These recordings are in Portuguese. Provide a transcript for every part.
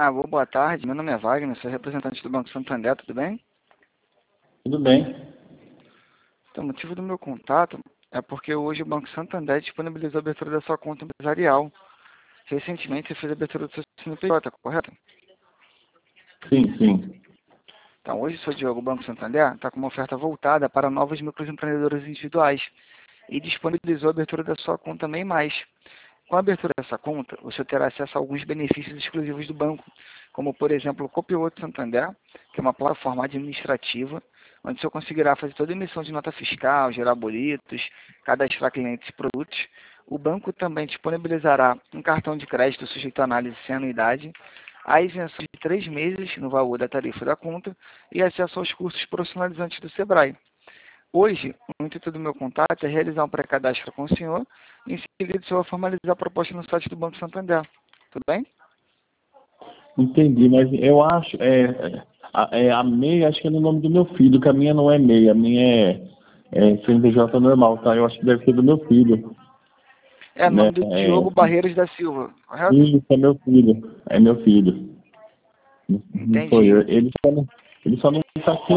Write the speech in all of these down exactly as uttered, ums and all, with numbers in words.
Ah, boa, boa tarde. Meu nome é Wagner, sou representante do Banco Santander, tudo bem? Tudo bem. Então, o motivo do meu contato é porque hoje o Banco Santander disponibilizou a abertura da sua conta empresarial. Recentemente você fez a abertura do seu C N P J, correto? Sim, sim. Então, hoje, seu Diogo, o Banco Santander está com uma oferta voltada para novos microempreendedores individuais e disponibilizou a abertura da sua conta MEI Mais. Com a abertura dessa conta, você terá acesso a alguns benefícios exclusivos do banco, como, por exemplo, o Copilot Santander, que é uma plataforma administrativa, onde você conseguirá fazer toda a emissão de nota fiscal, gerar boletos, cadastrar clientes e produtos. O banco também disponibilizará um cartão de crédito sujeito à análise sem anuidade, a isenção de três meses no valor da tarifa da conta e acesso aos cursos profissionalizantes do Sebrae. Hoje, o intuito do meu contato é realizar um pré-cadastro com o senhor e, em seguida, o senhor formalizar a proposta no site do Banco Santander. Tudo bem? Entendi, mas eu acho, é, a, é, a MEI, acho que é no nome do meu filho, que a minha não é MEI, a minha é, é C N P J normal, tá? Eu acho que deve ser do meu filho, É né? nome do É, Diogo Barreiros da Silva, correto? isso, é meu filho, é meu filho. Não não sou Entendi. eu. Ele só não, ele só não tá aqui,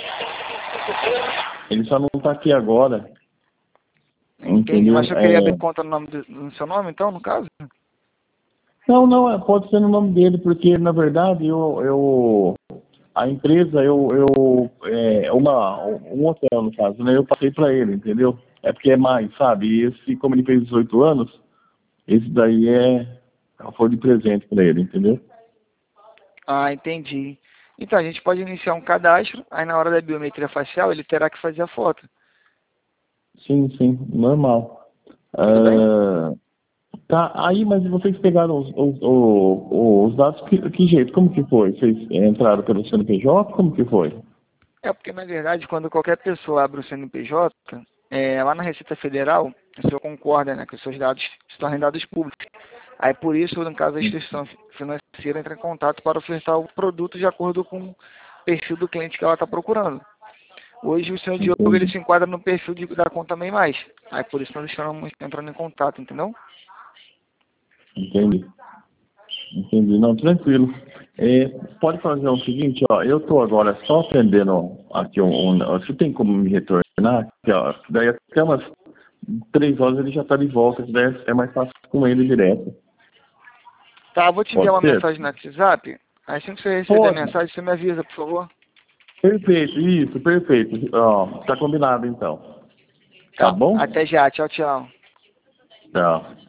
ele só não tá aqui agora, Entendi. Mas entendeu? eu queria abrir É, conta no, nome do, no seu nome, então, no caso? não, não, é, pode ser no nome dele, porque na verdade eu, eu a empresa, eu, eu é, uma, um hotel no caso, né? Eu passei para ele, entendeu? É porque é mais, sabe? E esse, como ele fez dezoito anos, esse daí é foi de presente para ele, entendeu? Ah, entendi. Então, a gente pode iniciar um cadastro, aí na hora da biometria facial ele terá que fazer a foto. Sim, sim, normal. Tudo bem? Ah, tá, aí, mas vocês pegaram os, os, os, os dados, que, que jeito? Como que foi? Vocês entraram pelo C N P J? Como que foi? É porque, na verdade, quando qualquer pessoa abre o C N P J, é, lá na Receita Federal, o senhor concorda, né, que os seus dados se tornem dados públicos. Aí, por isso, no caso, a instituição financeira entra em contato para ofertar o produto de acordo com o perfil do cliente que ela está procurando. Hoje, o senhor Diogo, ele Entendi, se enquadra no perfil de, da conta MEI Mais. Aí, por isso, nós estamos entrando em contato, entendeu? entendi. Entendi, não, tranquilo. É, pode fazer o seguinte, ó, eu estou agora só atendendo aqui um, um. Você tem como me retornar? Aqui, ó, daí até umas três horas ele já está de volta, que daí é mais fácil com ele direto. Tá, vou te enviar Pode uma ser? mensagem no WhatsApp. Assim que você receber a Pode. mensagem, você me avisa, por favor. Perfeito, isso, perfeito. Ó, tá combinado então. Tá Tá, bom? até já. Tchau, tchau. Tchau.